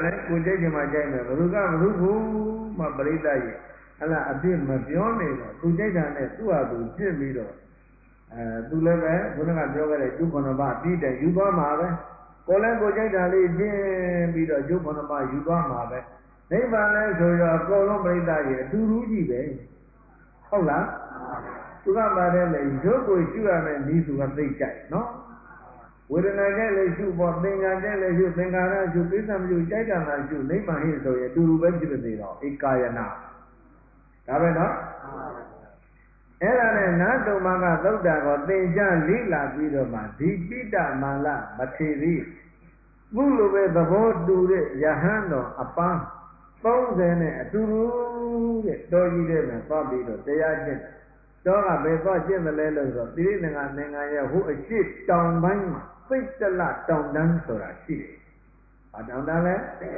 ကိုကြိုက်တယ်မှာကြိုက်မယ်ဘယ်သူမှပရိသတ်ရဲ့ဟလာအပြစ်မပြောနေတော့သူကြိုက်တာနဲ့သူ့ဟာသူပြစ်ပြီးတော့သူလည်းပဲခုနကပြောခဲ့တဲ့ကျုပ်ခဏပါအပြည့်တယ်ယူသွားမှာပဲကိုလည်းကိုကြိုက်တာလေးကျင်းပြီးတော့ကျုပ်ခဏပါယူသွားမှာပဲနိဗ္ဗာန်လဲဆိုတော့အကုန်လုံးပရိသတ်ရဲ့အတူတူကြီးပဲဟုတ်လားသူကပါတယ်လေရုပ်ကိုရှုရမယ်ဤသူကသိကြိုက်နော်ဝေဒနာကြိုက်လေရှုပေါ်သင်္ခါကြိုက်လေရှုသင်္ခါရရှုကိစ္စမရှုကြိုက်တာမှရှုနိဗ္ဗာန်ဟိဆိုရင်အတူတူပဲဖြစ်နေတော့ဧကာယနာဒါပဲနော်အဲ့ဒါနဲ့နာတုံမကသုတ်တာကိုသင်ကြားလိလာပြီးတော့မှဒီပိဋမာလမထေရီခုလိုပဲသဘောတူတဲ့ယဟန်တော်အပန်း30နဲ့အတူတူတဲ့တော်ကြီးတဲ့မှာသွားပြီးတော့တရားကျင့်တော့ကဘယ်သွားကျင့်တယ်လဲလို့ဆိုတော့တိရိသင်္ဃသင်္ဃရဲ့ဟိုအရှိတောင်ပိုင်းမှာစိတ်တလတောင်တန်းဆိုတာရှိတယ်။ဘာတောင်တန်းလဲ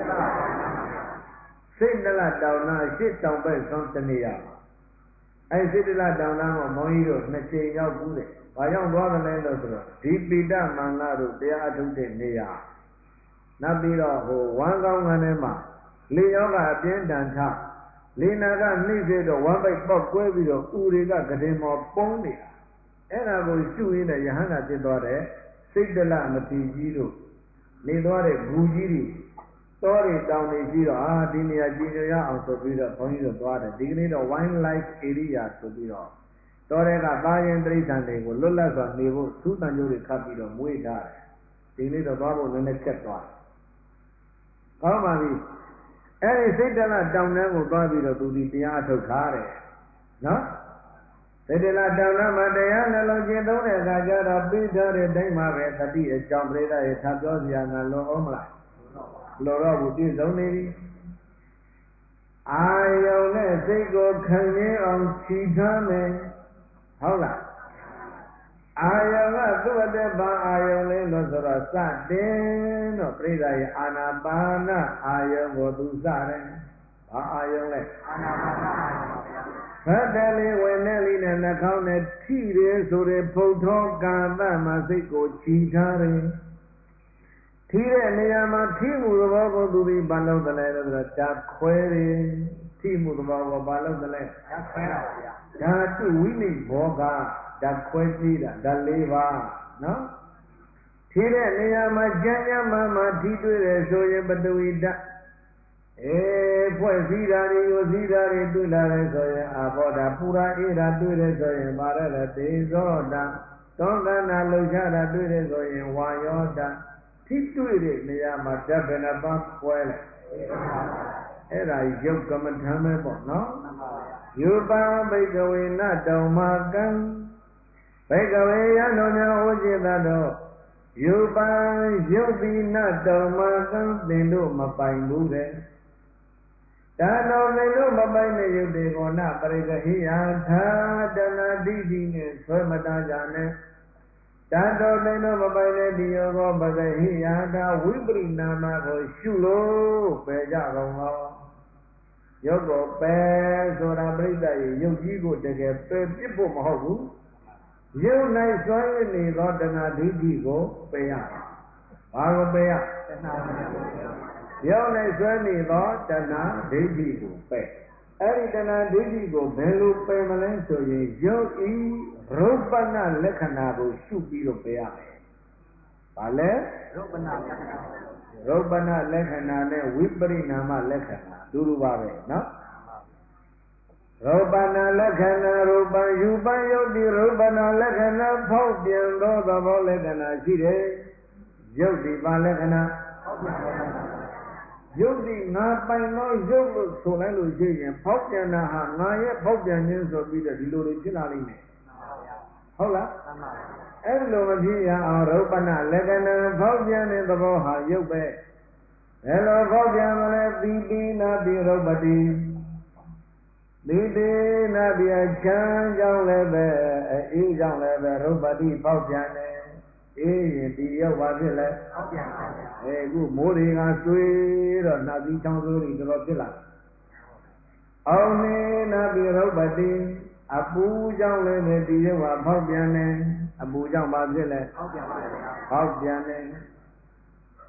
စိတ်တလတောင်တန်းအရှိတောင်ဘက်ဆုံးတနေရာမှာအဲစိတ်တလတောင်တန်းကိုမောင်ကြီးတို့2ချိန်ရောက်ဘူးတဲ့။ဘာကြောင့်သွားတယ်လဲလို့ဆိုတော့ဒီပိဋမန္လတို့တရားအထုတ်တဲ့နေရာနောက်ပြီးတော့ဟိုဝမ်းကောင်းကန်းထဲမှာလေယောဂအပြင်းထန်ထလေနာကနှိမ့်စေတော့ဝမ်းပိုက်ပေါက်ကွဲပြီးတော့ဥတွေကကတင်မော်ပုံးနေတာအဲ့ဒါကိုရှုရင်းနဲ့ယဟန်ကဖြစ်သွားတဲ့စိတ်တလမတိကြီးတို့နေသွားတဲ့ဂူကြီးတွေတောတွေတောင်တွေကြီးတော့ဒီနေရာကြည်ညိုရအောင်ဆိုပြီးတော့ဘုန်းကြီးတို့သွားတယ်ဒီကနေ့တော့ wine life area ဆိုပြီးတော့တောထဲကသားရင်တိရစ္ဆာန်တွေကိုလွတ်လပ်စွာနေဖို့သူ့တန်ကြိုးတွေခတ်ပြီးတော့မွေးထားတယ်ဒီနေ့တော့သွားဖို့နည်းနည်းချက်သွားတယ်ကောင်းပါပြီအဲ့ဒီစိတ်တလတောင်တန်းကိုသွားပြီးတော့သူဒီတရားထုတ်ထားတယ်နော်စိတ်တလတောင်တန်းမှာတရားနှလုံးကျင့်သုံးတဲ့အခါကျတော့ပြီးထားတဲ့တိုင်းမှာပဲတတိအကြောင်းပြိဿရဲ့ထပ်ပြောစရာငါလွန်အောင်မလားလောတော့ဘူးပြည့်စုံနေပြီအာယုံနဲ့စိတ်ကိုခံရင်းအောင်ခြိထားမယ်ဟုတ်လားအာယုံကသူ့အတက်ဘာအာယုံလဲလို့ဆိုတော့စတင်တော့ပြိဿရဲ့အာနာပါနအာယုံကိုသူစတယ်ဘာအာယုံလဲအာနာပါနအာယုံပါဗျာဖတ်တယ်လေးဝင်တဲ့လေးနဲ့နှာခေါင်းနဲ့ထိတယ်ဆိုတဲ့ဖုတ်ထောကာသမှာစိတ်ကိုခြိထားတယ်ထိတဲ့နေရာမှာထိမှုသဘောကိုသူဒီဘာလို့တလဲလို့ဆိုတော့ဓာတ်ခွဲတယ်ထိမှုသဘောကိုဘာလို့တလဲဓာတ်ခွဲတာပါဗျာဓာတုဝိနိဘောကဓာတ်ခွဲကြည့်တာဓာတ်၄ပါးနော်ထိတဲ့နေရာမှာကြမ်းကြမ်းမှထိတွေ့တယ်ဆိုရင်ပတဝီဓာတ်ဖွဲ့စည်းတာတွေကိုစည်းတာတွေတွေ့လာတယ်ဆိုရင်အာဘောဓာပူရာအေးတာတွေ့တယ်ဆိုရင်ပါရတဲ့သေဇောဓာတောကနာလှုပ်ရှားတာတွေ့တယ်ဆိုရင်ဝါယောဓာထိတွေ့တဲ့နေရာမှာဓာတ်ဘယ်နှပါးခွဲလဲအဲ့ဒါယုတ်ကမ္မထမ်းပဲပေါ့နော်ယူပံဘိကဝေနတောင်မာကံဘိကဝေယံတော်များဩจิตတော်ယူပံယုတ်တိနတောင်မာကံသင်တို့မပိုင်ဘူးတဲ့ဒါတော်သင်တို့မပိုင်တဲ့ယုတ်တေကောနပရိကဟိယသာတနာဒိဋ္ဌိနဲ့ဆွဲမတားကြနဲ့ဓာတော်သင်တို့မပိုင်တဲ့ဒီယောဂပကဟိယသာဝိပရိနာမကိုရှုလို့ပယ်ကြကုန်သောရုပ်ကိုပယ်ဆိုတာပြိဿရဲ့ရုပ်ကြီးကိုတကယ်ပယ်ပြစ်ဖို့မဟုတ်ဘူးရုပ်၌စွဲနေသောတဏှာဒိဋ္ဌိကိုပယ်ရဘာကိုပယ်ရတဏှာရုပ်၌စွဲနေသောတဏှာဒိဋ္ဌိကိုပယ်အဲ့ဒီတဏှာဒိဋ္ဌိကိုဘယ်လိုပယ်မလဲဆိုရင်ရုပ်ဤရုပ်ပနလက္ခဏာကိုရှုပြီးတော့ပယ်ရမယ်။ဘာလဲရုပ်ပနလက္ခဏာရုပ်ပနလက္ခဏာနဲ့ဝိပရိနာမလက္ခဏာတူတူပါပဲနော်။ရုပ်ပနလက္ခဏာရူပံယူပံယုတ်တိရုပ်ပနလက္ခဏာဖောက်ပြန်သောသဘောလက္ခဏာရှိတယ်။ယုတ်တိပါလက္ခဏာဖောက်ပြန်သောလက္ခဏာယုတ်တိငါပိုင်သောယုတ်လို့ဆိုလိုက်လို့ရှိရင်ဖောက်ပြန်တာဟာငါရဲ့ဖောက်ပြန်ခြင်းဆိုပြီးတော့ဒီလိုတွေဖြစ်လာလိမ့်မယ်ဟုတ်လားအဲ့လိုမဖြစ်ရအောင်ရုပ်ပနလက္ခဏာဖောက်ပြန်တဲ့သဘောဟာယုတ်ပဲဘယ်လိုဖောက်ပြန်မလဲသီတိနာပိရုပ္ပတိသီတိနာပိအချမ်းကြောင့်လည်းပဲအေးကြောင့်လည်းပဲရုပ္ပတိဖောက်ပြန်တယ်အေးရင်ဒီရောက်ပါဖြစ်လဲဖောက်ပြန်ပါဗျာအခုမိုးတွေကဆွေးတော့နှာသီးချောင်းဆိုးတွေတော်တော်ဖြစ်လာအောင်နေနာပိရုပ္ပတိအပူကြောင့်လည်းပဲဒီရောက်ပါဖောက်ပြန်တယ်အပူကြောင့်ပါဖြစ်လဲဖောက်ပြန်ပါဗျာဖောက်ပြန်တယ်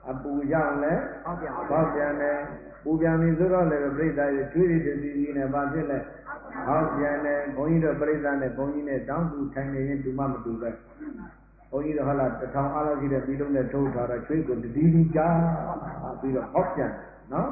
အပူကြောင့်လည်းပေါက်ပြန်တယ်ပူပြန်ပြီဆိုတော့လည်းပြိဿရဲ့ချွေးတွေတစီစီနဲ့ဘာဖြစ်လဲပေါက်ပြန်တယ်ဘုန်းကြီးတို့ပြိဿနဲ့ဘုန်းကြီးနဲ့တောင်းတူထိုင်နေရင်တူမမတူပဲဘုန်းကြီးတို့ဟာလာတစ်ထောင်အားလောက်ရှိတဲ့ပြီးလုံးနဲ့ထိုးထားတော့ချွေးကိုတစီစီကြားပြီးတော့ပေါက်ပြန်တယ်နော်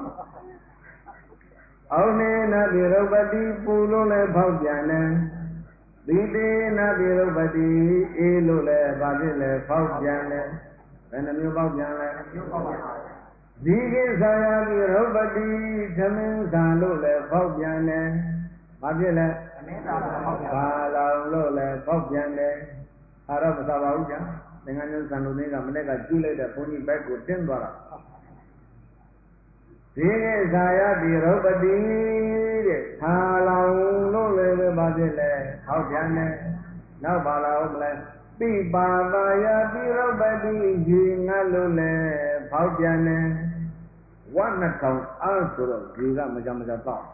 အောနေနပိရုပတိပူလို့လည်းပေါက်ပြန်တယ်သီတေနပိရုပတိအေးလို့လည်းဘာဖြစ်လဲပေါက်ပြန်တယ်ဘယ်နှမျိုးပေါက်ပြန်လဲဇီကိသာယပိရုပတိသမင်းသာလို့လည်းပေါက်ပြန်တယ်ဘာဖြစ်လဲသမင်းသာလို့ပေါက်ပြန်ဘာလောင်လို့လည်းပေါက်ပြန်တယ်အားတော့မသာပါဘူးကြာသင်္ကန်းကျမ်းစံလူသိန်းကမနေ့ကကျွေးလိုက်တဲ့ဘုန်းကြီးဘက်ကိုတင်းသွားတာဇီကိသာယပိရုပတိတဲ့သာလောင်လို့လည်းပဲဘာဖြစ်လဲပေါက်ပြန်တယ်နောက်ပါလာဦးမလဲပိပါပါယပိရုပတိရေငတ်လို့လည်းပေါက်ပြန်တယ်ဝတ်နှစ်ထောင်အားဆိုတော့ရေကမကြမကြတော့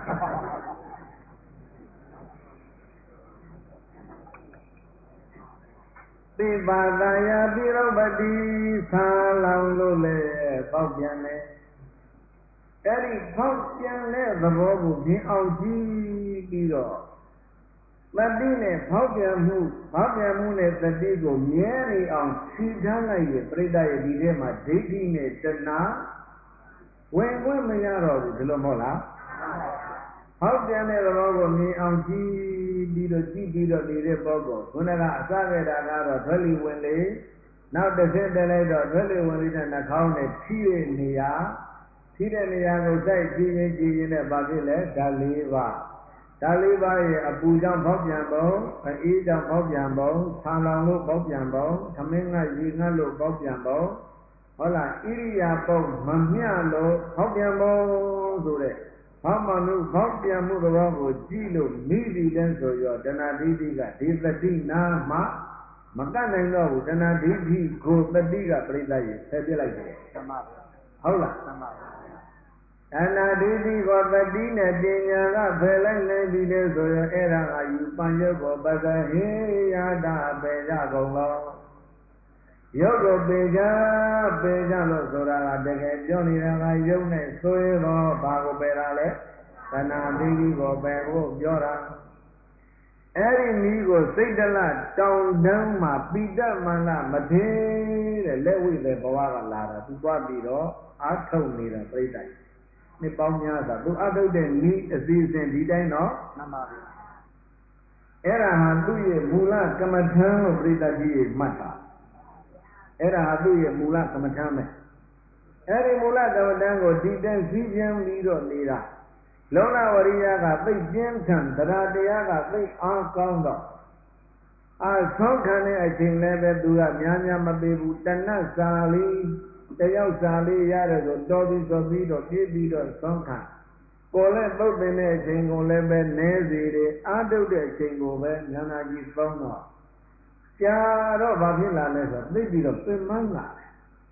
ပိပါပါယပိရုပတိသာလောင်လို့လည်းပေါက်ပြန်တယ်အဲ့ဒီပေါက်ပြန်တဲ့သဘောကိုမြင်အောင်ကြည့်ပြီးတော့တတိနဲ့ဖောက်ပြန်မှုနဲ့တတိကိုမြဲနေအောင်ခြိထားလိုက်ရဲ့ပြိတ္တရဲ့ဒီထဲမှာဒိဋ္ဌိနဲ့တဏှာဝင်ခွင့်မရတော့ဘူးဒီလိုမဟုတ်လားဖောက်ပြန်တဲ့သဘောကိုမြင်အောင်ကြည့်ပြီးတော့နေတဲ့ပုဂ္ဂိုလ်ခုနကအစခဲ့တာကတော့ထွက်လီဝင်လေနောက်တစ်ဆင့်တက်လိုက်တော့ထွက်လီဝင်လေတဲ့နှာခေါင်းနဲ့ထိတဲ့နေရာကိုစိုက်ကြည့်ရင်နဲ့ဘာဖြစ်လဲဓာတ်၄ပါးဓာတ်၄ပါးရဲ့အပူကြောင့်ပေါက်ပြန်ပုံအေးကြောင့်ပေါက်ပြန်ပုံဆာလောင်လို့ပေါက်ပြန်ပုံသမင်းကရေငတ်လို့ပေါက်ပြန်ပုံဟုတ်လားဣရိယာပုတ်မမျှလို့ပေါက်ပြန်ပုံဆိုတဲ့ဘောင်းမမှုပေါက်ပြန်မှုသဘောကိုကြည့်လို့မိပြီတဲ့ဆိုရောတဏှာဒိဋ္ဌိကဒီတတိနာမှမကတ်နိုင်တော့ဘူးတဏှာဒိဋ္ဌိကိုတတိကပြိတ္တရေဖယ်ပြလိုက်တယ်မှန်ပါဗျာဟုတ်လားမှန်ပါဗျာအနာဒိဋ္ဌိကိုတတိနဲ့ပညာကဖယ်လိုက်နိုင်ပြီလေဆိုရင်အဲ့ဒါကယူပန်ရုပ်ကိုပသဟိယတာပေကြကုန်လောရုပ်ကိုပေကြလို့ဆိုတာကတကယ်ပြောနေတာကရုပ်နဲ့ဆိုရတော့ဘာကိုပယ်တာလဲတဏှာဒိဋ္ဌိကိုပယ်ဖို့ပြောတာအဲ့ဒီနည်းကိုစိတ်တလတောင်တန်းမှာပိဋကမန္တမထေတဲ့လက်ဝိသေဘဝကလာတာသူသွားပြီးတော့အာထုတ်နေတာပြိတ္တနှစ်ပေါင်းများစွာသူအထုတ်တဲ့ဤအစီအစဉ်ဒီတိုင်းတော့မှန်ပါပြီအဲ့ဒါဟာသူ့ရဲ့မူလကမ္မထံလို့ပြိတ္တကြီးရဲ့မှတ်တာအဲ့ဒါဟာသူ့ရဲ့မူလကမ္မထံပဲအဲ့ဒီမူလကမ္မထံကိုဒီတန်းစည်းပြန်ပြီးတော့နေတာလောလဝရိယကသိပြင်းထန်တရားကသိအားကောင်းတော့ဆုံးခံတဲ့အချိန်လည်းပဲသူကများမပေးဘူးတဏှတ်စာလေးတယောက်စာလေးရတယ်ဆိုတော်ပြီးဆိုပြီးတော့ပြေးပြီးတော့ဆုံးခံကိုယ်လည်းသုတ်ပင်တဲ့အချိန်ကိုလည်းပဲနည်းစီတယ်အာတုတ်တဲ့အချိန်ကိုပဲဉာဏ်ကြီးသုံးတော့ကြာတော့ဘာဖြစ်လာလဲဆိုသိပြီးတော့ပင်မလာတယ်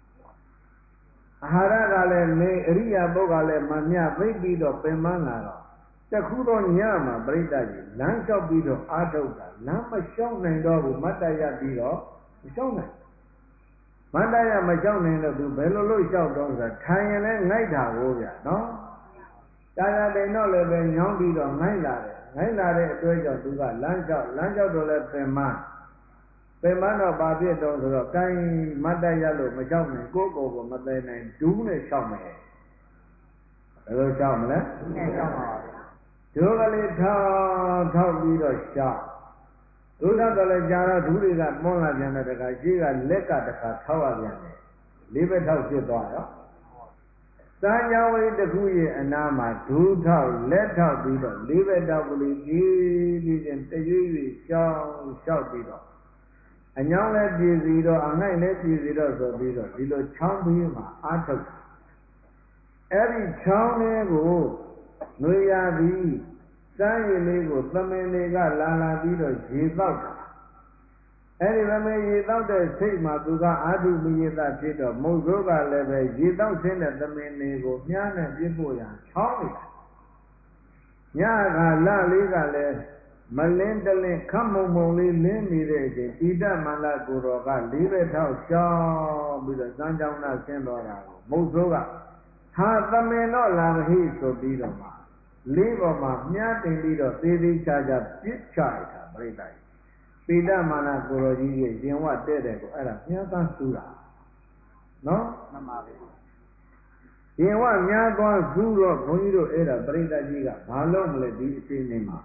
အာဟာရကလည်းနေအရိယာပုဂ္ဂိုလ်လည်းမမြသိပြီးတော့ပင်မလာတော့တခုတော့ညမှာပြိတ္တကြီးလမ်းလျှောက်ပြီးတော့အာထုတ်တာလမ်းမလျှောက်နိုင်တော့ဘူးမတ္တရပြီးတော့မလျှောက်နိုင်မတ္တရမလျှောက်နိုင်လို့သူဘယ်လိုလုပ်လျှောက်တော့ဆိုတာထိုင်ရင်လည်းငိုက်တာကိုဗျာနော်တာယာတိန်တော့လည်းပဲညောင်းပြီးတော့ငိုက်လာတဲ့အတွက်ကြောင့်သူကလမ်းလျှောက်တော့လည်းပင်မတော့ဘာဖြစ်တော့ဆိုတော့ကိုင်းမတ္တရလို့မလျှောက်နိုင်ကိုယ့်ကိုမသိနိုင်ဒူးနဲ့လျှောက်မယ်ဘယ်လိုလျှောက်မလဲဒူးနဲ့လျှောက်ပါဗျာဒူးကလေးထောက်ပြီးတော့လျှောက်ဒူးတော့လည်းကြာတော့ဒူးတွေကတွန်းလာပြန်တဲ့တခါရှိကလက်ကတခါထောက်ရပြန်တယ်လေးဘက်ထောက်ဖြစ်သွားရောစံကြောဝိတခုရဲ့အနာမှာဒူးထောက်လက်ထောက်ပြီးတော့လေးဘက်ထောက်ကလေးပြေးချင်းတရွေ့လျှောက်ပြီးတော့အညောင်းလည်းပြည်စီတော့အငိုက်လည်းပြည်စီတော့ဆိုပြီးတော့ဒီလိုချောင်းပြီးမှအာထုတ်အဲ့ဒီချောင်းလေးကိုနှွေရသည်စမ်းရည်လေးကိုသမင်တွေကလာပြီးတော့ရေတောက်တာအဲ့ဒီသမင်ရေတောက်တဲ့စိတ်မှာသူကအာထုမရေသဖြစ်တော့မုတ်ဆိုးကလည်းပဲရေတောက်ဆင်းတဲ့သမင်တွေကိုမြားနဲ့ပြစ်ဖို့ရန်ချောင်းနေတာညကလလေးကလည်းမလင်းတလင်းခတ်မုံမုံလေးလင်းနေတဲ့အချိန်ပိဋကမန္တကိုတော်ကလေးပဲထောက်ရှောင်းပြီးတော့စမ်းကြောင်းသားဆင်းသွားတာကိုမုတ်ဆိုးကဟာသမင်တော့လာပြီဆိုပြီးတော့မှလေးပေါ်မှာမြားတင်ပြီးတော့သေးသေးချာချာပြစ်ချလိုက်တာပြိတ္တိုင်ပိဋကမန္တကိုတော်ကြီးရဲ့ရင်ဝတဲ့တဲ့ကိုအဲ့ဒါမြားသားဆူတာနော်မှန်ပါဗျာရင်ဝများသွားဆူတော့ဘုန်းကြီးတို့အဲ့ဒါပြိတ္တကြီးကဘာလို့မလဲဒီအချိန်နေမှာ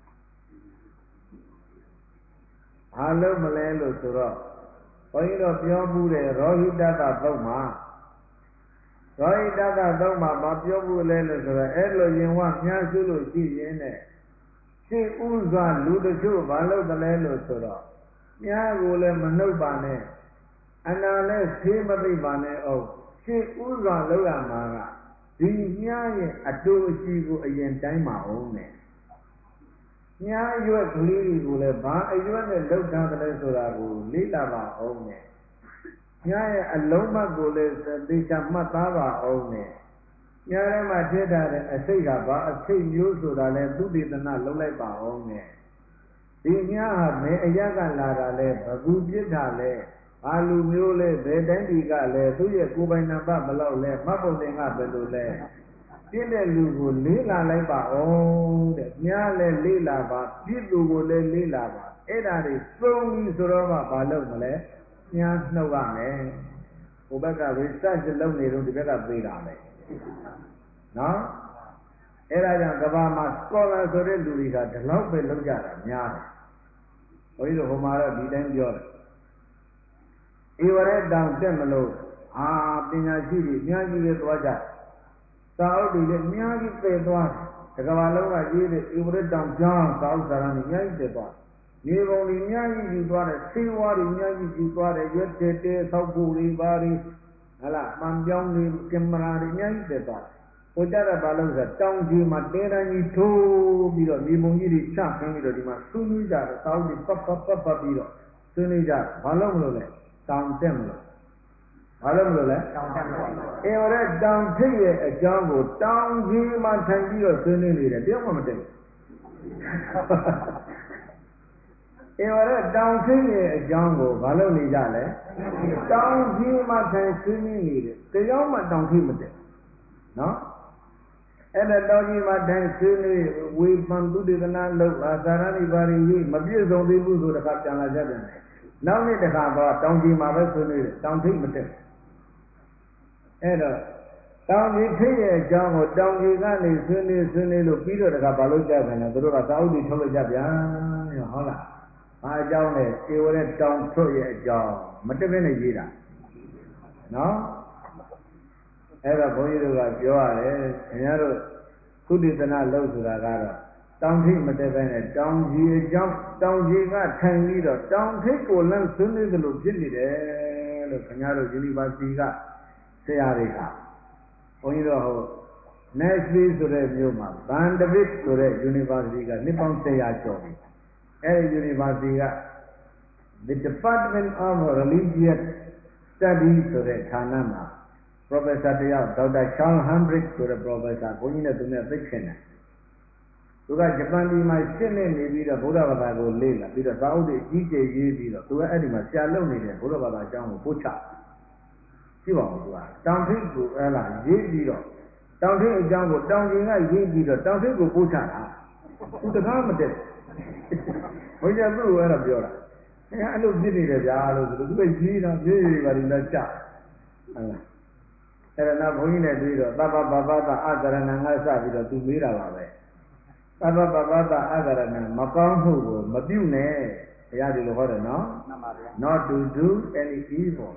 ဘာလို့မလဲလို့ဆိုတော့ဘုန်းကြီးတို့ပြောမှုတဲ့ရောဟိတတသုံးမှာရောဟိတတသုံးမှာမပြောဘူးလဲလို့ဆိုတော့အဲ့လိုရင်ဝများစုလို့ရှိရင်နဲ့ရှေ့ဥစွာလူတချို့ဘာလို့တလဲလို့ဆိုတော့များကိုလည်းမနှုတ်ပါနဲ့အနာလည်းဆေးမသိပါနဲ့အောင်ရှေ့ဥစွာလောက်ရမှာကဒီမြားရဲ့အတူအရှိကိုအရင်တိုင်းပါအောင်နဲ့မြားရွက်ကလေးတွေကိုလည်းဘာအရွက်နဲ့လှုပ်ထားတယ်ဆိုတာကိုလေ့လာပါအောင်နဲ့မြားရဲ့အလုံးမကိုလည်းသေချာမှတ်သားပါအောင်နဲ့မြားထဲမှာထည့်ထားတဲ့အစိတ်ကဘာအစိတ်မျိုးဆိုတာလဲသုတေသနလုပ်လိုက်ပါအောင်နဲ့ဒီမြားဟာဘယ်အရက်ကလာတာလဲဘသူပြစ်တာလဲဘာလူမျိုးလဲဘယ်တိုင်းပြည်ကလဲသူ့ရဲ့ကိုယ်ပိုင်နံပါတ်ဘယ်လောက်လဲမှတ်ပုံတင်ကဘယ်လိုလဲပြစ်တဲ့လူကိုလေးလာလိုက်ပါအောင်တဲ့မြားလည်းလေးလာပါပြစ်သူကိုလည်းလေးလာပါအဲ့ဒါတွေစုံပြီဆိုတော့မှဘာလုပ်မလဲမြားနှုတ်ရမယ်ဟိုဘက်က research လုပ်နေတော့ဒီဘက်ကပေးတာပဲနော်အဲ့ဒါကြောင့်ကဘာမှာ scholar ဆိုတဲ့လူတွေကဒီလောက်ပဲလုပ်ကြတာများတယ်ဘုန်းကြီးတို့ဟိုမှာတော့ဒီတိုင်းပြောတယ်ဧဝရတောင်တက်မလို့ပညာရှိတွေအများကြီးပဲသွားကြစာအုပ်တွေလည်းအများကြီးပယ်သွားတယ်တကဘာလုံးကရေးတဲ့ဧဝရတောင်ကျောင်းစာအုပ်စာတမ်းတွေအများကြီးပယ်သွားတယ်မြေပုံတွေအများကြီးယူသွားတယ်ဆေးဝါးတွေအများကြီးယူသွားတယ်ရွက်တဲတဲဆောက်ဖို့တွေဘာတွေဟလာမှန်ပြောင်းတွေကင်မရာတွေအများကြီးပယ်သွားတယ်ဟိုကြတာဘာလို့ဆိုတောင်ကြီးမှာတဲတန်းကြီးထိုးပြီးတော့မြေပုံကြီးတွေချခင်းပြီးတော့ဒီမှာဆွနွေးကြတယ်စာအုပ်တွေပတ်ပြီးတော့ဆွနွေးကြတယ်ဘာလို့မလို့လဲတောင်တက်မလို့ဘာလို့မလို့လဲတောင်တက်မလို့ဧဝရတောင်ထိပ်ရဲ့အကြောင်းကိုတောင်ကြီးမှာထိုင်ပြီးတော့ဆွေးနွေးနေတယ်တယောက်မှမတက်ဘူးဧဝရတောင်ထိပ်ရဲ့အကြောင်းကိုဘာလို့နေကြလဲတောင်ကြီးမှာထိုင်ဆွေးနွေးနေတယ်တယောက်မှတောင်ထိပ်မတက်နော်အဲ့ဒါတောင်ကြီးမှာထိုင်ဆွေးနွေးဝေဖန်သုတေသနလုပ်သာရဏိပါရီရေးမပြည့်စုံသေးဘူးဆိုတခါပြန်လာကြပြန်တယ်နောက်နေ့တခါတော့တောင်ကြီးမှာပဲဆွေးနွေးတယ်တောင်ထိပ်မတက်အဲ့တော့တောင်ကြီးထိပ်ရဲ့အကြောင်းကိုတောင်ကြီးကနေဆွေးနွေးလို့ပြီးတော့တခါဘာလို့ကြပြန်လဲသူတို့ကစာအုပ်တွေထုတ်လိုက်ကြပြန်ရောဟုတ်လားဘာအကြောင်းလဲဧဝရတောင်ထွတ်ရဲ့အကြောင်းမတက်ဘဲနဲ့ရေးတာနော်အဲ့တော့ဘုန်းကြီးတို့ကပြောရတယ်ခင်ဗျားတို့သုတေသနလုပ်ဆိုတာကတော့တောင်ထိပ်မတက်ဘဲနဲ့တောင်ကြီးအကြောင်းတောင်ကြီးကထိုင်ပြီးတော့တောင်ထိပ်ကိုလမ်းဆွေးနွေးသလိုဖြစ်နေတယ်လို့ခင်ဗျားတို့ University ကဆရာတွေကဘုန်းကြီးတို့ဟို Nashville ဆိုတဲ့မြို့မှာ Vanderbilt ဆိုတဲ့ University ကနှစ်ပေါင်း100ကျော်ပြီအဲ့ဒီ University က The Department of Religious Studies ဆိုတဲ့ဌာနမှာ Professor တယောက် Dr. Charles Hambrick ဆိုတဲ့ Professor ဘုန်းကြီးနဲ့သူနဲ့သိခင်တယ်သူကဂျပန်ပြည်မှာရှင်းနေပြီးတော့ဗုဒ္ဓဘာသာကိုလေ့လာပြီးတော့စာအုပ်တွေအကြီးကျယ်ရေးပြီးတော့သူကအဲ့ဒီမှာဆရာလုပ်နေတဲ့ဗုဒ္ဓဘာသာအကြောင်းကိုပို့ချကြည့်ပါဦးသူကတောင်ထိပ်ကိုအဲ့လားရေးပြီးတော့တောင်ထိပ်အကြောင်းကိုတောင်ကြီးကရေးပြီးတော့တောင်ထိပ်ကိုပို့ချတာသူတကားမတက်ဘုရားသူ့ကိုအဲ့ဒါပြောတာအဲ့လိုဖြစ်နေတယ်ဗျာလို့ဆိုသူကရေးတာပြေးပါလိမ့်လားချဟုတ်လားအဲ့ဒါနောက်ဘုန်းကြီးနဲ့တွေ့တော့သဗ္ဗပပသအကရဏံကစပြီးတော့သူမေးတာပါပဲသဗ္ဗပပသအကရဏံမကောင်းမှုကိုမပြုနဲ့ဘုရားဒီလိုဟောတယ်နော်မှန်ပါဗျာ not to do any evil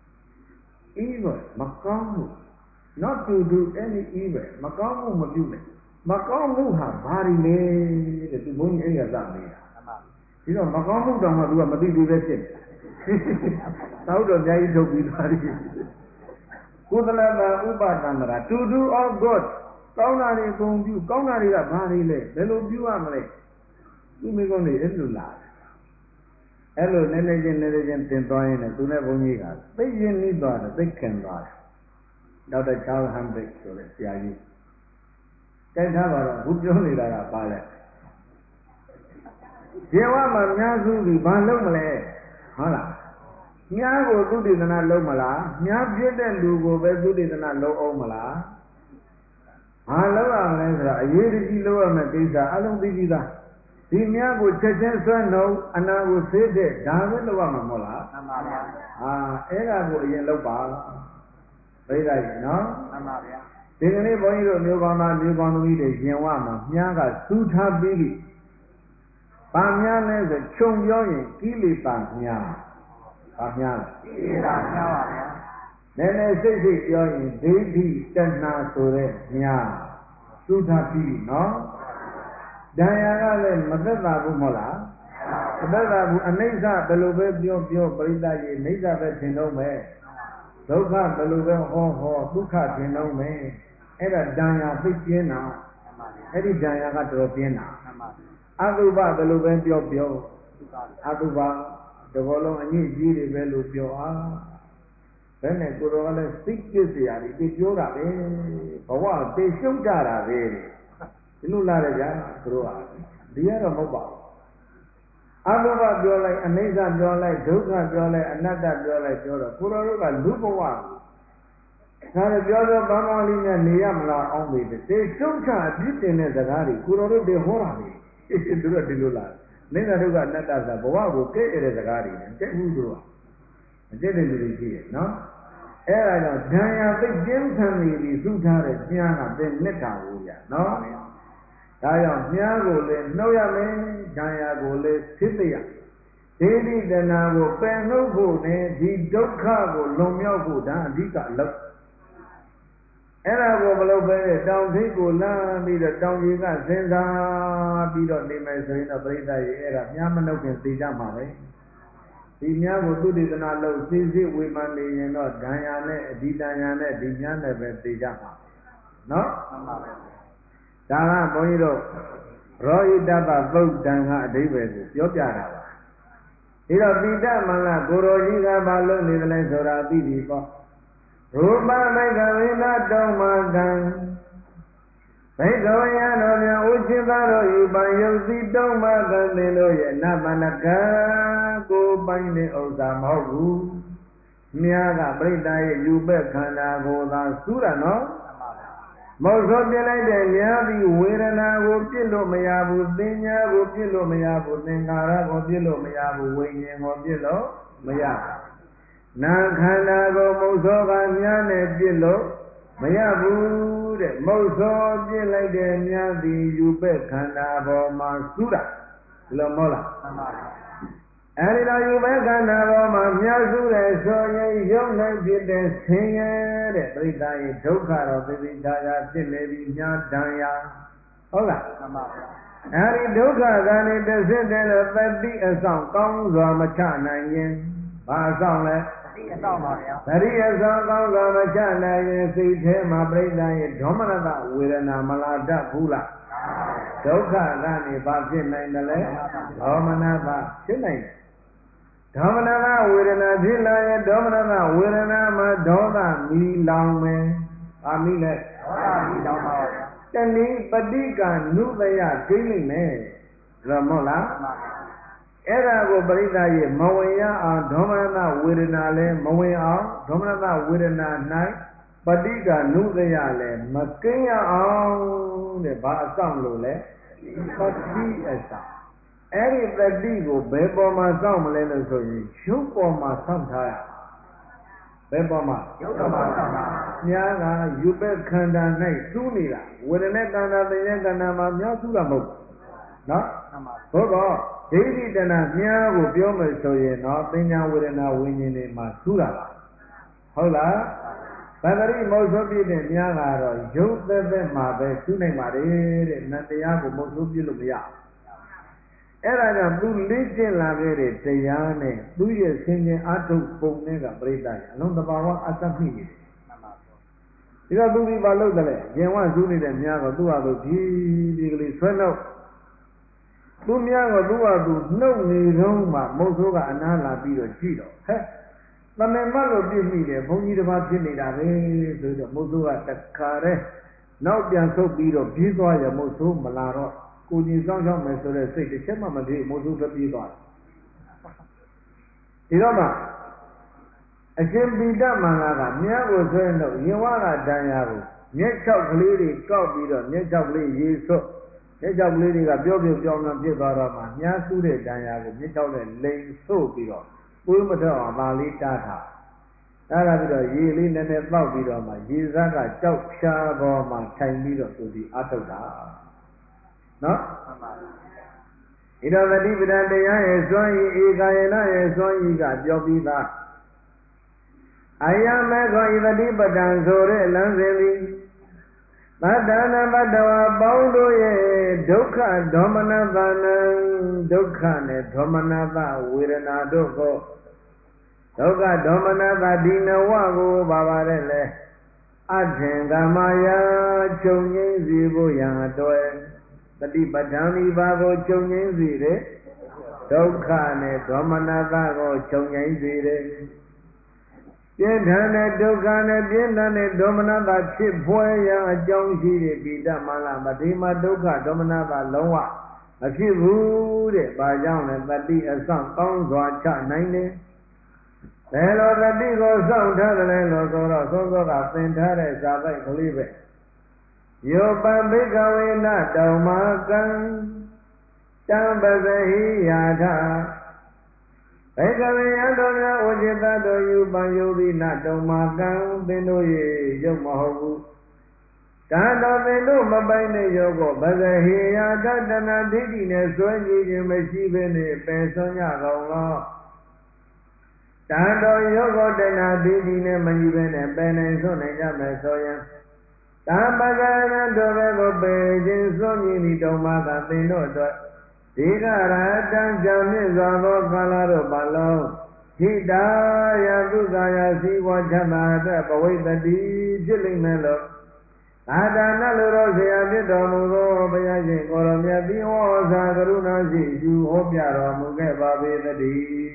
မကောင်းမှု not to do any evil မကောင်းမှုမပြုနဲ့မကောင်းမှုဟာဘာတွေလဲတဲ့သူဘုန်းကြီးအဲ့ဒီကစမေးတာမှန်ပါဒီတော့မကောင်းမှုတောင်မှသူကမသိသေးပဲဖြစ်နေတာသောက်တော့အများကြီးထုတ်ပြီးသွားပြီကုသလတာဥပတံမရာ to do all good ကောင်းတာတွေအကုန်ပြုကောင်းတာတွေကဘာတွေလဲဘယ်လိုပြုရမလဲသူမိကုန်းတွေအဲ့လိုလာအဲ့လိုနည်းနည်းချင်းသင်သွားရင်လည်းသူနဲ့ဘုန်းကြီးကသိရင်နှီးသွားတယ်သိခင်သွားတယ်ဒေါက်တာချားလ်ဟမ်ဘရစ်ဆိုတဲ့ဆရာကြီးကြိုက်ထားပါတော့အခုပြောနေတာကပါလဲရှင်ဝမှာမြားစုပြီးဘာလုံးမလဲဟုတ်လားမြားကိုသုတေသနလုံးမလားမြားပြည့်တဲ့လူကိုပဲသုတေသနလုံးအောင်မလားဘာလုံးရမလဲဆိုတော့အရေးတကြီးလုံးရမယ့်ကိစ္စအလုံးသိပြီးသားဒီမြားကိုချက်ချင်းဆွဲနှုံအနာကိုဆေးတဲ့ဒါပဲလုံးရမှာမဟုတ်လားမှန်ပါဗျာအဲ့ဒါကိုအရင်လုံးပါပြိဿကြီးနော်မှန်ပါဗျာဒီကနေ့ဘုန်းကြီးတို့မျိုးကောင်းသားမျိုးကောင်းသမီးတွေရင်ဝမှာမြားကစူးထားပြီးပြီ။ဘာများလဲဆိုခြုံပြောရင်ကိလေသာများ။ဘာများလဲ။ကိလေသာများပါဗျာ။နည်းနည်းစိတ်ပြောရင်ဒိဋ္ဌိတဏှာဆိုတဲ့များစူးထားပြီးပြီနော်။ဒဏ်ရာကလည်းမသက်သာဘူးမဟုတ်လား။မသက်သာဘူးအနိစ္စဘယ်လိုပဲပြောပရိသတ်ကြီးအိဋ္ဌပဲထင်တော့မယ်။ဒုက္ခဘယ်လိုပဲဟောဒုက္ခထင်တော့မယ်။အဲ့ဒါဒဏ်ရာသိပြင်းတာ။အဲ့ဒီဒဏ်ရာကတော်တော်ပြင်းတာ။အတုပဘယ်လိုပဲပြောအတုပတဘောလုံးအညစ်အကြေးတွေပဲလို့ပြောဘယ်နဲ့ကိုယ်တော်ကလည်းစိတ်ပြည့်စရာတွေပြောတာပဲဘဝတေရှုံးကြတာပဲဒီလိုလာတယ်ဗျာသူတို့ကဒီကတော့မဟုတ်ပါဘူးအတုပပြောလိုက်အနိစ္စပြောလိုက်ဒုက္ခပြောလိုက်အနတ္တပြောလိုက်ပြောတော့ကိုယ်တော်တို့ကလူဘဝကိုဒါလည်းပြောပေါင်းလေးများနေရမလားအောင်ပြီတေရှုံးချအပြစ်တင်တဲ့စကားတွေကိုယ်တော်တို့တွေဟောတာလေသူတို့ဒီလိုလာနိစ္စဒုက္ခအနတ္တဆိုဘဝကိုကဲ့တဲ့စကားတွေနဲ့ကြက်ဘူးသူတို့ကမကြက်တဲ့လူတွေရှိတယ်နော်အဲ့ဒါကြောင့်ဒဏ်ရာသိကျင်းထန်နေပြီးသုထားတဲ့မြားကသင်နှစ်တာဘူးဗျာနော်ဒါကြောင့်မြားကိုလည်းနှုတ်ရမယ်ဒဏ်ရာကိုလည်းဖြစ်သိရဒိဋ္ဌိတဏှာကိုပယ်နှုတ်ဖို့နဲ့ဒီဒုက္ခကိုလွန်မြောက်ဖို့ဒါအဓိကအလုပ်အဲ့ဒါကိုမလုပ်ဘဲနဲ့တောင်ထိပ်ကိုလမ်းပြီးတော့တောင်ကြီးကစဉ်းစားပြီးတော့နေမယ်ဆိုရင်တော့ပြိဿရဲ့အဲ့ဒါမြားမနှုတ်ခင်သိကြမှာပဲဒီမြားကိုသုတေသနလုပ်သိစိဝေမှန်နေရင်တော့ဒဏ်ရာနဲ့ဒီဒဏ်ရာနဲ့ဒီမြားနဲ့ပဲသိကြမှာနော်မှန်ပါပဲဒါကဘုန်းကြီးတို့ရောဟိတပသုတ်တံကအဓိပ္ပာယ်ကိုပြောပြတာပါဒီတော့ပိဋကမန္လကိုရောကြီးကဘာလုပ်နေသလဲဆိုတာသိပြီပေါ့ရူပဘိကဝေနတောမကံဘိကဝေယတော်များဥจิตတော်ယူပံယုတ်တိတောမကံသင်တို့ရဲ့နမနကံကိုပိုင်းတဲ့ဥစ္စာမဟုတ်ဘူးမြားကပြိတ္တာရဲ့ယူပက်ခန္ဓာကိုသာစူးတာနော်မဟုတ်ဆိုပြလိုက်တဲ့မြားပြီးဝေဒနာကိုပြစ်လို့မရဘူးသင်ညာကိုပြစ်လို့မရဘူးသင်္ခါရကိုပြစ်လို့မရဘူးဝိညာဉ်ကိုပြစ်လို့မရဘူးနာခန္ဓာကိုမုတ်သောကမြားနဲ့ပြစ်လို့မရဘူးတဲ့မုတ်သောပြစ်လိုက်တဲ့မြားသည်ယူပဲ့ခန္ဓာပေါ်မှာစူးတာဒီလိုမဟုတ်လားမှန်ပါဗျာအဲဒီတော့ယူပဲ့ခန္ဓာပေါ်မှာမြားစူးတဲ့ဆိုရင်ရုပ်နဲ့ဖြစ်တဲ့ဆင်းရဲတဲ့ပြိတ္တာရဲ့ဒုက္ခတော့သိသိချာချာဖြစ်နေပြီမြားတန်ရာဟုတ်လားမှန်ပါဗျာအဲဒီဒုက္ခကနေတစ်စစ်တည်းလို့သတိအဆောင်ကောင်းစွာမချနိုင်ရင်ဘာအဆောင်လဲသတိအဆောင်ပါဗျာသတိအဆောင်ကောင်းစွာမချနိုင်ရင်စိတ်ထဲမှာပြိတ္တာရဲ့ဒေါမနတဝေဒနာမလာတတ်ဘူးလားဒုက္ခကနေဘာဖြစ်နိုင်တယ်လဲဒေါမနတဖြစ်နိုင်တယ်ဒေါမနတဝေဒနာဖြစ်လာရင်ဒေါမနတဝေဒနာမှာဒေါသမီလောင်မယ်။ဘာမီလဲဒေါသမီလောင်ပါဗျာ။တဏိပฏิကနုသယကိမ့်လိမ့်မယ်။ဒါမဟုတ်လား။အဲ့ဒါကိုပရိသတ်ရဲ့မဝင်ရအောင်ဒေါမနတဝေဒနာလည်းမဝင်အောင်ဒေါမနတဝေဒနာ၌ပฏิကနုသယလည်းမကင်းရအောင်တဲ့။ဘာအဆောင်လို့လဲပတိအဆောင်အဲ့ဒီတတိကိုဘယ်ပေါ်မှာစောင့်မလဲလို့ဆိုရင်ရုပ်ပေါ်မှာစောင့်ထားရဘယ်ပေါ်မှာရုပ်ပေါ်မှာစောင့်ထားညာကယူပက်ခန္ဓာ၌သူးနေတာဝေဒနာခန္ဓာသင်္ညခန္ဓာမှာများသူးတာမဟုတ်နော်သို့တော့ဒိဋ္ဌိတဏမြားကိုပြောမယ်ဆိုရင်တော့သင်္ညာဝေဒနာဝိညာဉ်တွေမှာသူးတာပါဟုတ်လားသတ္တိမုတ်ဆိုးပြည့်တဲ့မြားကတော့ရုပ်သက်သက်မှာပဲသူးနိုင်ပါတယ်တဲ့နတ်တရားကိုမုတ်ဆိုးပြည့်လို့မရအဲ့ဒါကြောင့်သူလေ့ကျင့်လာခဲ့တဲ့တရားနဲ့သူ့ရဲ့ဆင်ခြင်အထုတ်ပုံနဲ့ကပြိတ္တာအလုံးတဘာဝအသက်မိနေတယ်ဒီတော့သူဒီဘာလုပ်တယ်လဲရင်ဝဆူးနေတဲ့မြားကသူ့ဟာသူဖြည်းဖြည်းကလေးဆွဲနှုတ်သူမြားကသူ့ဟာသူနှုတ်နေတော့မှမုတ်ဆိုးကအနားလာပြီးတော့ကြည့်တော့ဟဲ့သမင်မတ်လို့ပြစ်မိတယ်ဘုန်းကြီးတစ်ပါးဖြစ်နေတာပဲဆိုတော့မုတ်ဆိုးကတခါတည်းနောက်ပြန်ဆုတ်ပြီးတော့ပြေးသွားရမုတ်ဆိုးမလာတော့ကိုကြီးစောင်းရှောင်းမယ်ဆိုတဲ့စိတ်တစ်ချက်မှမဖြစ်မိုးဆိုးထွက်ပြေးသွားတယ်ဒီတော့မှအရှင်ပိဋကမန္လာကမြတ်ကိုဆွဲလို့ရင်ဝကတန်ရာကိုမျက်ချောက်ကလေးတွေကောက်ပြီးတော့မျက်ချောက်ကလေးရေဆွတ်မျက်ချောက်ကလေးတွေကပြောပြောပြောင်းပြောင်းဖြစ်သွားတော့မှမြားစုတဲ့တန်ရာကိုမျက်ချောက်နဲ့လိမ်ဆို့ပြီးတော့ပွေးမထွက်အောင်ပါလေးတားထားအဲ့ဒါပြီးတော့ရေလေးနည်းနည်းတောက်ပြီးတော့မှရေစားကကြောက်ဖြာပေါ်မှာထိုင်ပြီးတော့သူဒီအထုတ်တာနော်ဣဒဝတိပဒတရားရဲ့စွမ်းရည်ဧကာယနာရဲ့စွမ်းရည်ကပြောပြီးသားအယမေခောဣဒတိပဒံဆိုတဲ့လမ်းစဉ်သည်သတ္တနာဘတဝပေါင်းတို့ရဲ့ဒုက္ခဒေါမနသနံဒုက္ခနဲ့ဒေါမနသဝေဒနာတို့ကိုဒုက္ခဒေါမနသဒီနဝကိုပါပါတယ်လေအထင်ကမာယာချုပ်ငိမ့်စီဖို့ရန်အတွက်တတိပဋ္ဌာန်ဒီပါကိုချုပ်ငိမ့်စီတယ်ဒုက္ခနဲ့ဒေါမနသကိုချုပ်ငိမ့်စီတယ်ပြင်းထန်တဲ့ဒုက္ခနဲ့ပြင်းထန်တဲ့ဒေါမနသဖြစ်ပွဲရန်အကြောင်းရှိတဲ့ပိဋကမန္လမတိမဒုက္ခဒေါမနသလုံးဝမဖြစ်ဘူးတဲ့။ဘာကြောင့်လဲတတိအဆောင်ကောင်းစွာချနိုင်တယ်။ဘယ်လိုတတိကိုစောင့်ထားတယ်လဲလို့ဆိုတော့သောသောကသင်ထားတဲ့ဇာပိုက်ကလေးပဲ။ယောပဘိကဝေနတောမကံတံပဇဟိယာထဘေကဝေယတော်များဩจิตတော်ယူပံယုဒိနတုံမာကံသင်တို့ရဲ့ရုပ်မဟုတ်ဘူးတန်တော်သင်တို့မပိုင်တဲ့ယောကိုဗဇဟိယာတတနာဒိဋ္ဌိနဲ့စွဲကြည့်ခြင်းမရှိဘဲနဲ့ပယ်ဆွမ်းကြကုန်လောတန်တော်ယောကိုတနာဒိဋ္ဌိနဲ့မညီဘဲနဲ့ပယ်နိုင်ဆွနိုင်ကြမယ်ဆိုရင်တံပဇရတို့ဘဲကိုပယ်ခြင်းစွန့်မြည်သည့်တုံမာကသင်တို့အတွက်ဒီကရတံကြံမြင့်စွာသောကာလတို့ပါလုံးဟိတာယသုကာယစီဝါချမ်းသာအတွက်ပဝိတ္တိဖြစ်လိမ့်မယ်လို့သာသနာလူတော်ဆရာဖြစ်တော်မူသောဘုရားရှင်ကိုရောမြတ်သည်ဟောစာကရုဏာရှိယူဟောပြတော်မူခဲ့ပါပေသတ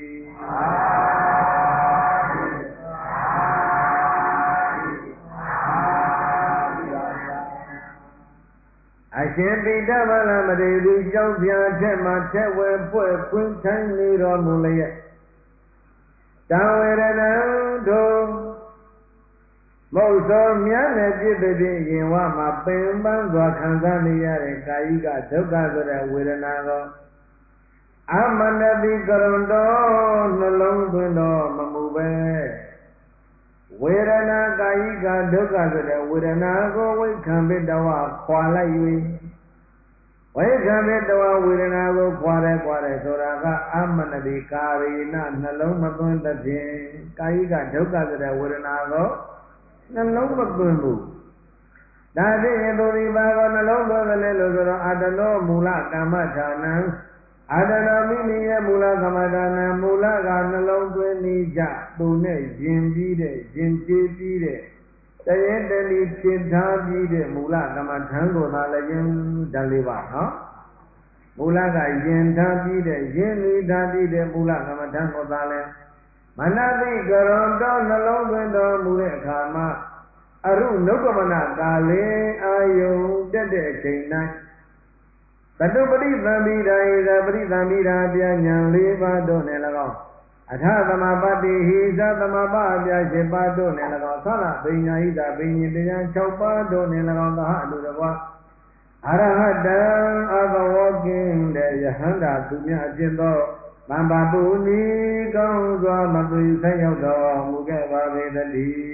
ည်းအရှင်ပိဋကမန္လမထေရသည်ကြောင့်ပြာထက်မှထက်ဝဲဖွဲ့ခွင်းထိုင်နေတော်မူလျက်တံဝေရဏံတို့မုတ်သောမြတ်နဲ့ပြည့်တဲ့ရင်ဝမှာပင်ပန်းစွာခံစားနေရတဲ့ကာယကဒုက္ခဆိုတဲ့ဝေဒနာကိုအမနတိကရုံတော်နှလုံးသွင်းတော်မမူပဲဝေဒနာကာယကဒုက္ခဆိုတဲ့ဝေဒနာကိုဝိခံပိတဝခွာလိုက်၍ဝိခံပိတဝဝေဒနာကိုခွာတယ်ဆိုတာကအမနတိကာရေနနှလုံးမသွင်းသဖြင့်ကာယကဒုက္ခဆိုတဲ့ဝေဒနာကိုနှလုံးမသွင်းဘူးဒါဖြင့်သူဒီပါကောနှလုံးသွင်းတယ်လို့ဆိုတော့အတ္တနောမူလကမ္မဌာနံအတ္တနောမိမိရဲ့မူလကမ္မဌာနံမူလကနှလုံးသွင်းနေကြသူနဲ့ယင်ပြီးတဲ့ယင်ကျေးပြီးတဲ့တရေတဏီဖြစ်ထားပြီးတဲ့မူလကမ္မထံကိုသာလည်းယင်ဓာတ်လေးပါနော်မူလကယင်ထားပြီးတဲ့ယင်လီထားပြီးတဲ့မူလကမ္မထံကိုသာလည်းမနတိကရုံတော်နှလုံးသွင်းတော်မူတဲ့အခါမှာအရုနုပ္ပမနာကာလေအာယုံတက်တဲ့အချိန်၌သတုပရိသံမိဓာဧကပရိသံမိဓာပြညာ၄ပါးတို့နဲ့၎င်းအထသမပတ္တိဟိသသမပအပြ၈ပါးတို့နဲ့၎င်းသလပညာဟိသပင်ញတရား6ပါးတို့နဲ့၎င်းသဟအတုတကွာအရဟတံအဘဝကင်းတဲ့ယဟန္တာသူမြတ်အဖြစ်သောတမ္ပါပုဏီကောင်းစွာမသွေဆက်ရောက်တော်မူခဲ့ပါပေတ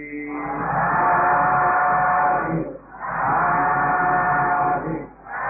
ည်း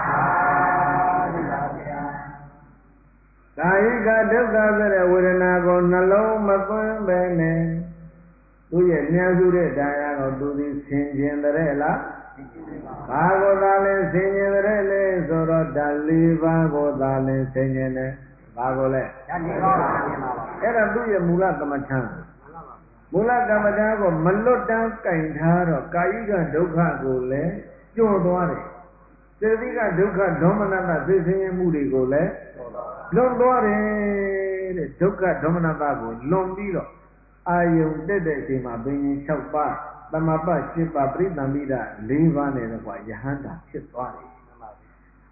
ကာယကဒုက္ခဆိုတဲ့ဝေဒနာကိုနှလုံးမသွင်းပဲနဲ့သူရဲ့ဉာဏ်စုတဲ့တရားကိုသူသည်ဆင်ခြင်တဲ့လားဘာကိုသာလဲဆင်ခြင်တဲ့လဲဆိုတော့ဓာတ်၄ပါးကိုသာလဲဆင်ခြင်တယ်ဘာကိုလဲဓာတ်၄ပါးကိုဆင်ပါပါအဲ့ဒါသူ့ရဲ့မူလကမ္မထံမူလကမ္မထံကိုမလွတ်တမ်းကင်ထားတော့ကာယကဒုက္ခကိုလည်းကျွံသွားတယ်စေတိကဒုက္ခဒေါမနတသိဆင်းရဲမှုတွေကိုလည်းလွန်သွားတယ်တဲ့ဒုက္ခဒေါမနတကိုလွန်ပြီးတော့အာယုံတက်တဲ့အချိန်မှာဘိညာဉ်6ပါးသမပ7ပါးပရိသံမိဒ4ပါးနဲ့တော့ယဟန္တာဖြစ်သွားတယ်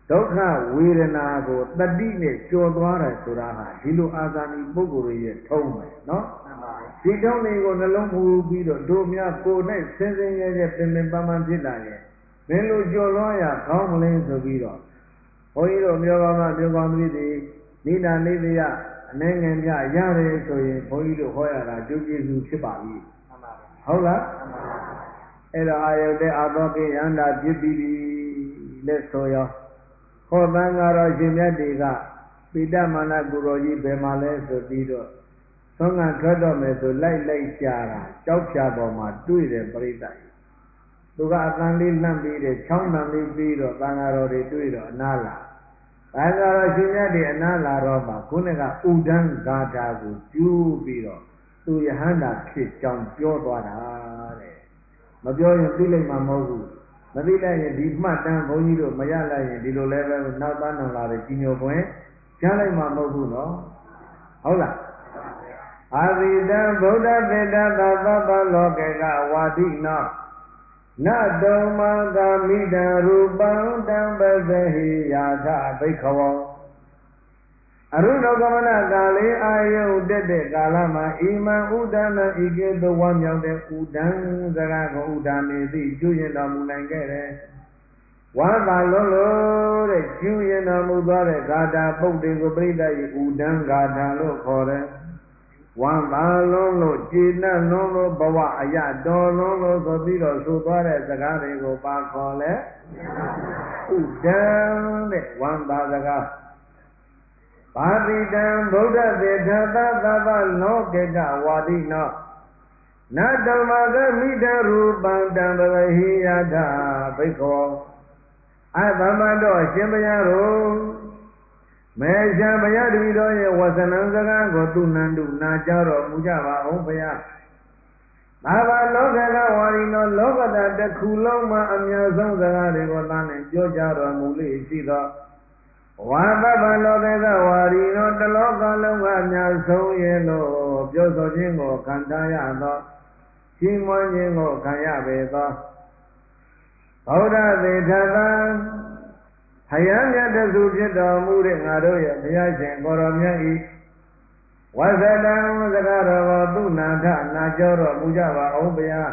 ဒုက္ခဝေဒနာကိုတတိနဲ့ကျော်သွားတယ်ဆိုတာဟာဒီလိုအာဇာနည်ပုဂ္ဂိုလ်ရဲ့ထုံးပဲနော်ဒီထုံးတွေကိုနှလုံးမူပြီးတော့တို့များကိုယ်နဲ့ဆင်းဆင်းရဲရဲပင်ပင်ပန်းပန်းဖြစ်လာရဲ့မင်းလိုကျော်လွှားရကောင်းမလဲဆိုပြီးတော့ဘုန်းကြီးတို့မျိုးကောင်းသားမျိုးကောင်းသမီးတွေနိဒာနိဒယအနေငယ်မြရတယ်ဆိုရင်ဘုန်းကြီးတို့ဟောရတာကျိုးကျေးဇူးဖြစ်ပါပြီဟုတ်လားအဲ့တော့အာယုတ်တဲ့အာသောကိယန္တာဖြစ်ပြီးပြီလက်ဆိုရောဟောသံဃာတော်ရှင်မြတ်တွေကပိဋကမာနကိုရောကြီးဘယ်မှာလဲဆိုပြီးတော့သွန်ကထွက်တော့မယ်ဆိုလိုက်ရှာတာကြောက်ဖြာပေါ်မှာတွေ့တယ်ပြိဿကြီးသူကအတန်လေးလှမ်းပြီးတယ်ချောင်းတန်လေးပြီးတော့သံဃာတော်တွေတွေ့တော့အနာလာသံဃာတော်ရှင်မြတ်တွေအနာလာတော့မှခုနကဥဒန်းဂါထာကိုကျူးပြီးတော့သူယဟန္တာဖြစ်ကြောင်းပြောသွားတာတဲ့မပြောရင်သိလိုက်မှာမဟုတ်ဘူးမသိလိုက်ရင်ဒီမှတ်တမ်းဘုန်းကြီးတို့မရလိုက်ရင်ဒီလိုလဲပဲနောက်သားနောင်လာတဲ့ကြီးညိုပွင့်ကြားလိုက်မှာမဟုတ်ဘူးနော်ဟုတ်လားအာသီတံဗုဒ္ဓသေတ္တသဗ္ဗလောကေကဝါတိနောနတုံမကာမိတံရူပံတံပသဟိယာထဘိက္ခဝောအရုဏဂမနကာလေအာယုတက်တဲ့ကာလမှာဣမံဥဒနာဤကဲ့သို့ဝမ်းမြောက်တဲ့ဥဒံစကားကိုဥဒါမေသိကျွရင်တော်မူနိုင်ခဲ့တယ်ဝါသာလုံးလို့တဲ့ကျွရင်တော်မူသွားတဲ့ဂါထာပုဒ်တွေကိုပြိဿဤဥဒံဂါထာလို့ခေါ်တယ်ဝမ်းသာလုံးလို့ကျေနပ်လုံးလို့ဘဝအရတော်လုံးလို့ဆိုပြီးတော့ဆိုသွားတဲ့စကားတွေကိုပါခေါ်လဲဥဒံတဲ့ဝမ်းသာစကားပါတိတံဗုဒ္ဓသေထသသဗ္ဗလောကေကဝါတိနောနတ္တမကမိတရူပံတံပဝဟိယထဘိက္ခောအသမတော်ရှင်ဘုရားတို့မေရှာဘုရားတပည့်တော်ရဲ့ဝဆနံစကားကိုသူနန္တုနာကြတော်မူကြပါအောင်ဘုရားသာဘလောကကဝါရီနောလောကတာတစ်ခုလုံးမှာအများဆုံးစကားတွေကိုသာနဲ့ပြောကြတော်မူလေရှိသောဝါသဗ္ဗလောကေကဝါရီနောတလောကလုံးကအများဆုံးရဲ့လို့ပြောဆိုခြင်းကိုခံထားရသောရှင်းမွန်းခြင်းကိုခံရပေသောဗုဒ္ဓသေထသံဘုရားမြတ်တစုဖြစ်တော်မူတဲ့ငါတို့ရဲ့ဘုရားရှင်ကိုရောမြတ်ဤဝဇတံစကားတော်ကိုသူနာထနာကြောတော်မူကြပါအောင်ဘုရား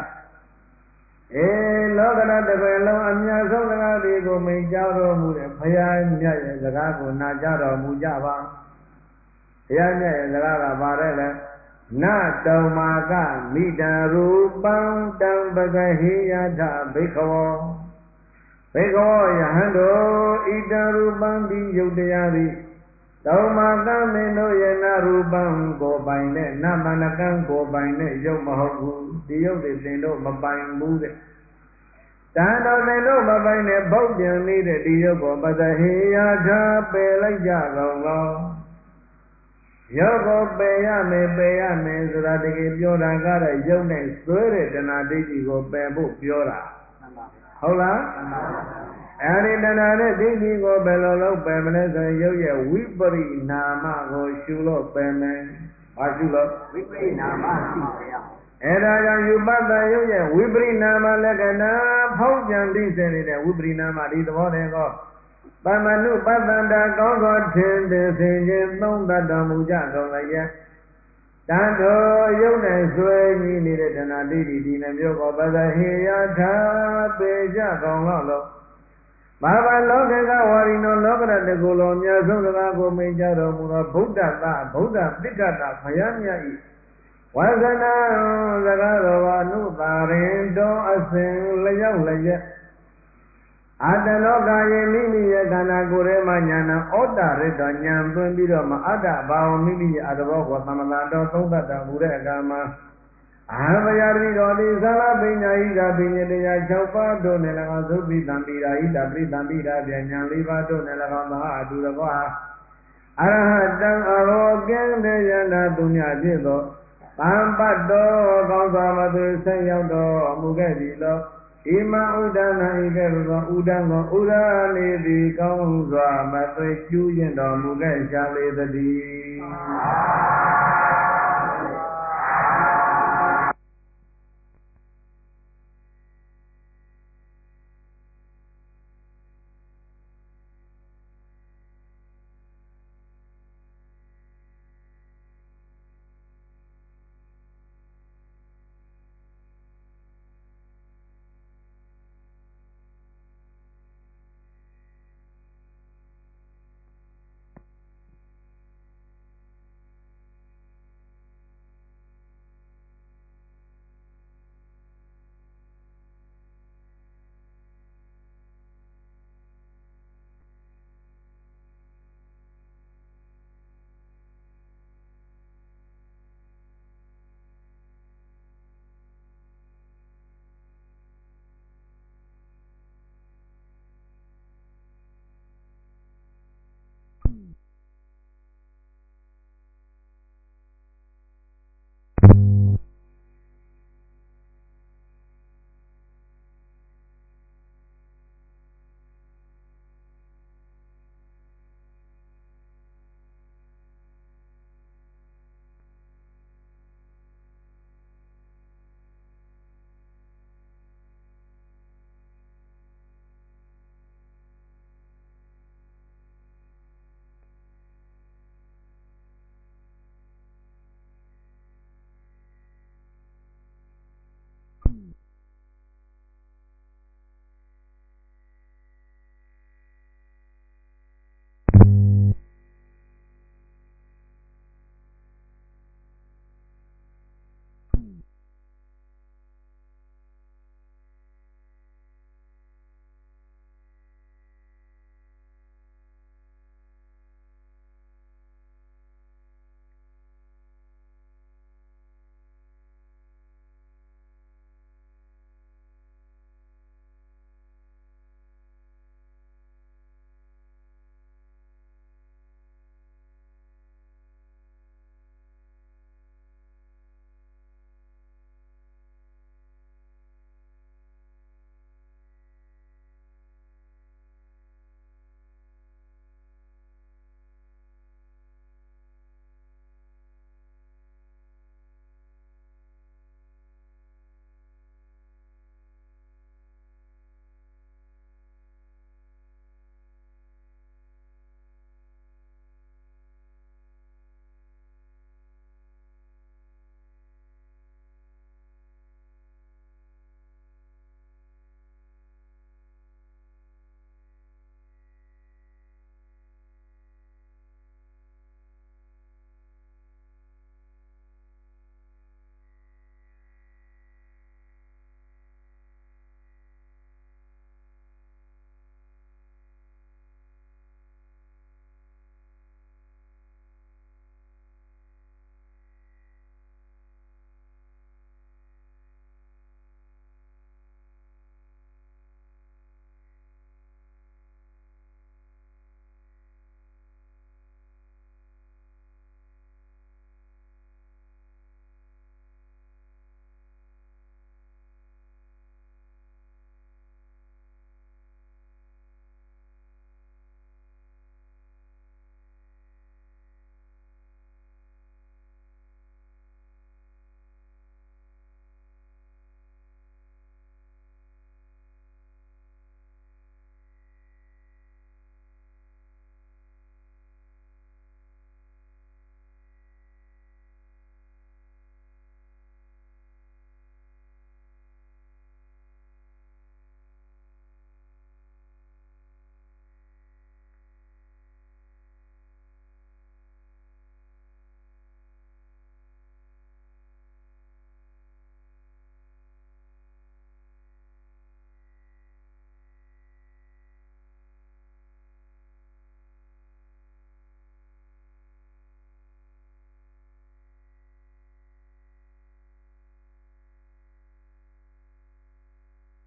လောကရတပယ်လုံးအမြတ်ဆုံးစကားတွေကိုမိန့်ကြားတော်မူတဲ့ဘုရားမြတ်ရဲ့စကားကိုနာကြားတော်မူကြပါဘုရားမြတ်ရဲ့စကားကပါတယ်လေနတုံမာကမိတံရူပံတံပကဟိယထဘိက္ခဝောဘိက္ခဝောယဟန်တို့ဣတံရူပံဒီယုတ်တရားသည်တုံမာကမင်းတို့ရဲ့နရူပံကိုပိုင်တဲ့နမန္တကံကိုပိုင်တဲ့ယုတ်မဟုတ်ဘူးဒီယုတ်တွေသင်တို့မပိုင်ဘူးတဲ့တန်တော်သင်တို့မပိုင်တဲ့ဘုတ်ပြန်နေတဲ့ဒီယုတ်ကိုပသဟေယထာပယ်လိုက်ကြကုန်လောယုတ်ကိုပယ်ရမယ်ဆိုတာတကယ်ပြောတာကတဲ့ယုတ်နဲ့ဆွဲတဲ့တဏှာဒိဋ္ဌိကိုပယ်ဖို့ပြောတာဟုတ်လားအဲဒီတဏှာနဲ့ဒိဋ္ဌိကိုဘယ်လိုလုပ်ပယ်မလဲဆိုရင်ယုတ်ရဲ့ဝိပရိနာမကိုရှုလို့ပယ်မယ်။ဘာရှုလို့ဝိပရိနာမရှုပါရ။အဲဒါကြောင့်ယူပတ္တယုတ်ရဲ့ဝိပရိနာမလက္ခဏာဖောက်ပြန်ပြီးစေနေတဲ့ဝိပရိနာမဒီသဘောတည်းကောပမနုပတ္တန္တာကောင်းသောထင်သိစင်ခြင်းသုံးတတ်တော်မူကြကုန်လျက်တန်တော်ယုတ်နဲ့ဆွဲညီနေတဲ့တဏှာဒိဋ္ဌိဒီနှမျိုးကိုပသဟေယထာပေကြကုန်လို့ဘာဝလောကကဝါရီနောလောကရတကူလုံးအများဆုံးစကားကိုမိန့်ကြတော်မူသောဗုဒ္ဓသဗုဒ္ဓတိက္ခတဘုရားမြတ်ဤဝါဇနာစကားတော်ကအနုသာရင်တော်အစဉ်လျောက်လျက်အတ္တလောကယေမိမိရဲ့ခန္ဓာကိုယ်ထဲမှာညာနာဩတ္တရတ္တဉာဏ်သွင်းပြီးတော့မအတ္တဘာဝမိမိရဲ့အတ္တဘောကိုသမ္မာတော်သုံးသတ်တော်မူတဲ့အခါမှာအာဘယတိတော်သည်သလပညာဣဒပညာတရား6ပါးတို့နဲ့၎င်းသုပိတံပိရာဣဒပရိသံပိရာပညာ4ပါးတို့နဲ့၎င်းသဟအတူတကွာအရဟတံအရောကင်းတဲ့ယန္တာသူမြတ်ဖြစ်သောတံပတ်တော်ကောင်းစွာမသွေဆက်ရောက်တော်မူခဲ့ပြီလောဣမံဥဒနာဤကဲ့သို့သောဥဒံကိုဥဒနေသည်ကောင်းစွာမသွေကျူးရင်တော်မူခဲ့ရှာလေသတည်း